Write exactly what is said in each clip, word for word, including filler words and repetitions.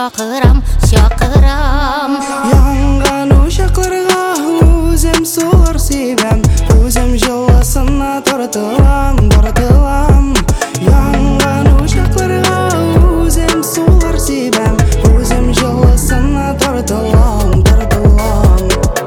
шақырам, шақырам. Yangan uşaklarga özüm sular sebem, özüm жылысына тартылам, тартылам. Yangan uşaklarga özüm sular sebem, özüm жылысына тартылам, тартылам.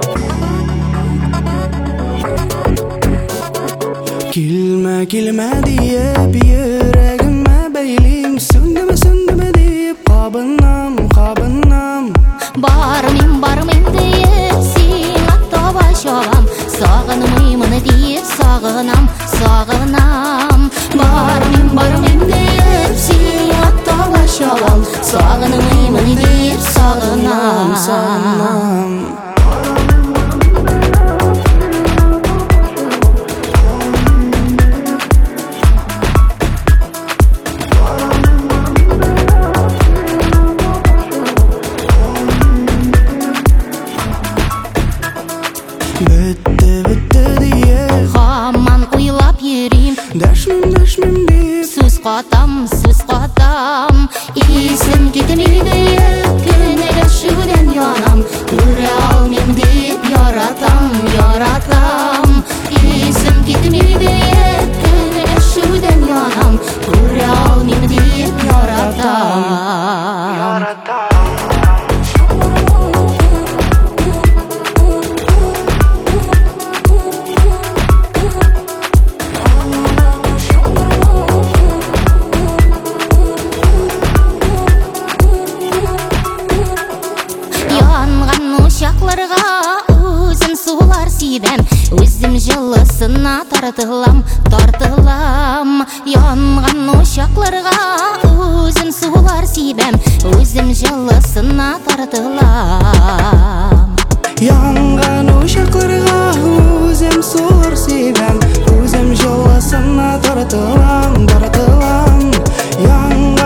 Kilme kilme deyip yüreğime beyleyim, söndüme söndüme deyip kabınam, kabınam. Бармын, бармын deyip сен аттаба шалам, сағынмаймын deyip сағынам, сағынам. Бармын, бармын deyip сен аттаба шалам, сағынмаймын deyip сағынам, сағынам. Бітті, бітті дейіп Хаман ойлап ерем, дәшмім, дәшмім дейіп сөз қатам, сөз қатам. Есім кетмейді күнелішуден янам, көре алмем деп яратам, яратам. Есім кетмейді күнелішуден янам, көре алмем деп яратам, яратам. Ушақларға өзім сулар себем, өзім жылысына тартылам, тартылам. Янған ушақларға өзім сулар себем, өзім жылысына тартылам. Yangan uşaklarga özüm sular sebem, özüm жылысына тартылам, тартылам. Yangan